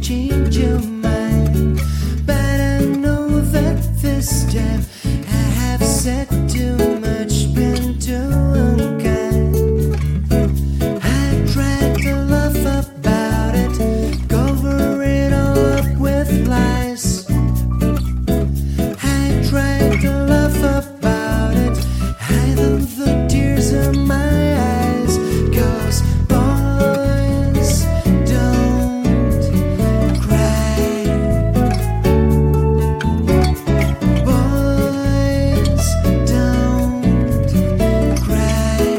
change your mind. But I know that this time I have said too much, been too unkind. I tried to laugh about it, cover it all up with lies. I tried to laugh about it, hiding the tears in my eyes. 'Cause boys don't cry. Boys don't cry.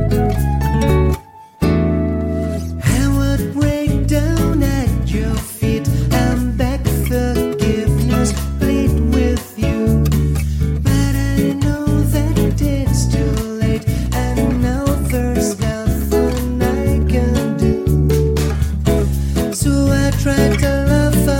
I would break down at your feet and beg forgiveness, plead with you. But I know that it's too late, and now there's nothing I can do. So I tried to laugh